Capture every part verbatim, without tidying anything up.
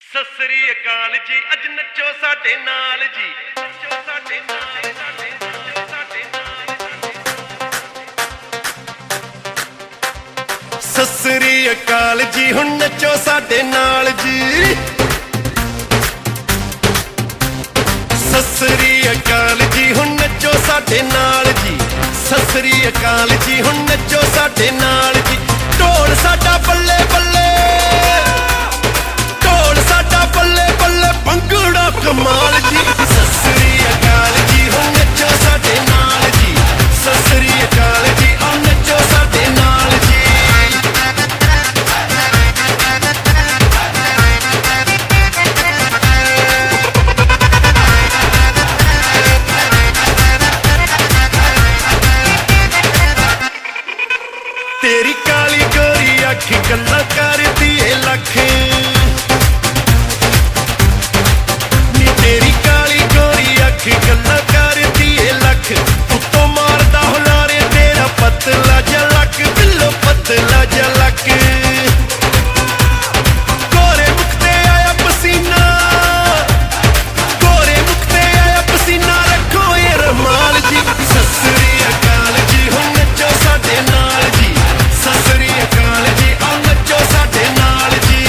ਸਤਿ ਸ੍ਰੀ ਅਕਾਲ ਜੀ, ਅੱਜ ਨੱਚੋ ਸਾਡੇ ਨਾਲ ਜੀ, ਨੱਚੋ ਸਾਡੇ ਨਾਲ, ਸਾਡੇ ਨੱਚੋ ਸਾਡੇ ਨਾਲ। ਸਤਿ ਸ੍ਰੀ ਅਕਾਲ ਜੀ, ਹੁਣ ਨੱਚੋ ਸਾਡੇ ਨਾਲ ਜੀ। ਸਤਿ ਸ੍ਰੀ ਅਕਾਲ ਜੀ, ਹੁਣ ਨੱਚੋ ਸਾਡੇ ਨਾਲ ਜੀ। ਸਤਿ ਸ੍ਰੀ ਅਕਾਲ ਜੀ, ਹੁਣ ਨੱਚੋ ਸਾਡੇ ਨਾਲ ਜੀ। ਢੋਲ ਸਾਡਾ ਬੱਲੇ ਬੱਲੇ, ਢੋਲ ਸਾਡਾ ਬੱਲੇ ਬੱਲੇ, ਭੰਗੜਾ ਕਮਾਲ ਜੀ। ਸਤਿ ਸ੍ਰੀ ਅਕਾਲ ਜੀ, ਹੁਣ ਨੱਚੋ ਸਾਡੇ ਨਾਲ ਜੀ। ਸਤਿ ਸ੍ਰੀ ਅਕਾਲ ਜੀ, ਹੁਣ ਨੱਚੋ ਸਾਡੇ ਨਾਲ ਜੀ। ਤੇਰੀ ਕਾਲੀ ਗੋਰੀ ਅੱਖ ਗੱਲਾਂ ਕਰਦੀ ਏ ਲੱਖ, ਨੀ ਤੇਰੀ ਕਾਲੀ ਗੋਰੀ ਅੱਖ ਗੱਲਾਂ ਕਰਦੀ ਏ ਲੱਖ। ਉੱਤੋਂ ਮਾਰਦਾ ਹੁਲਾਰੇ ਤੇਰਾ ਪਤਲਾ ਜਿਹਾ ਲੱਕ, ਬਿੱਲੋ ਪਤਲਾ ਜਿਹਾ ਲੱਕ। ਗੋਰੇ ਮੁਖ ਤੇ ਆਇਆ ਪਸੀਨਾ, ਗੋਰੇ ਮੁਖ ਤੇ ਆਇਆ ਪਸੀਨਾ, ਰੱਖੋ ਇਹ ਰਮਾਲ ਜੀ। ਸਤਿ ਸ੍ਰੀ ਅਕਾਲ ਜੀ, ਹੁਣ ਨੱਚੋ ਸਾਡੇ ਨਾਲ ਜੀ। ਸਤਿ ਸ੍ਰੀ ਅਕਾਲ ਜੀ, ਆਓ ਨੱਚੋ ਸਾਡੇ ਨਾਲ ਜੀ।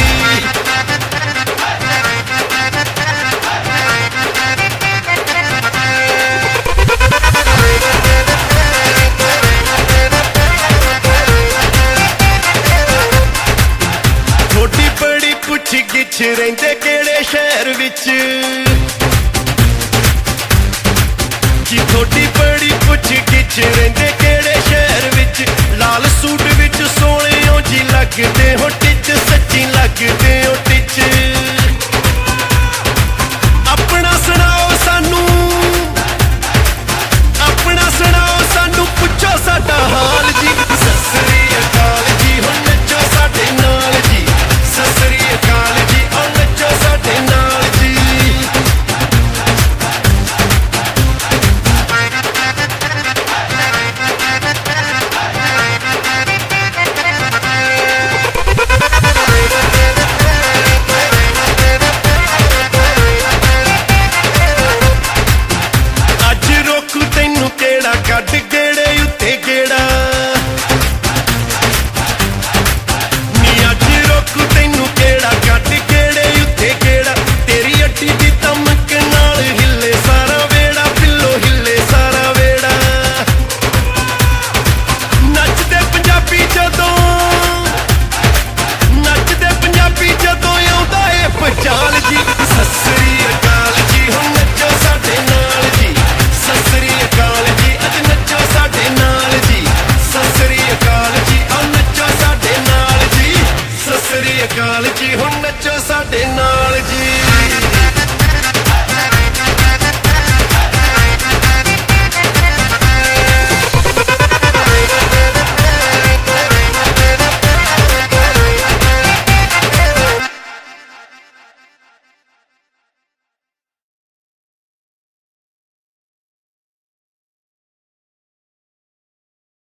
ਥੋੜੀ ਬੜੀ ਪੁੱਛ ਗਿੱਛ, ਰਹਿੰਦੇ ਕਿਹੜੇ ਸ਼ਹਿਰ ਵਿੱਚ ਜੀ। ਥੋੜੀ ਬੜੀ ਪੁੱਛ ਗਿੱਛ, ਰਹਿੰਦੇ ਕਿਹੜੇ ਸ਼ਹਿਰ ਵਿੱਚ। ਲਾਲ ਸੂਟ ਵਿੱਚ ਸੋਹਣਿਓ ਜੀ ਲੱਗਦੇ ਹੋ ਟਿੱਚ, ਸੱਚੀ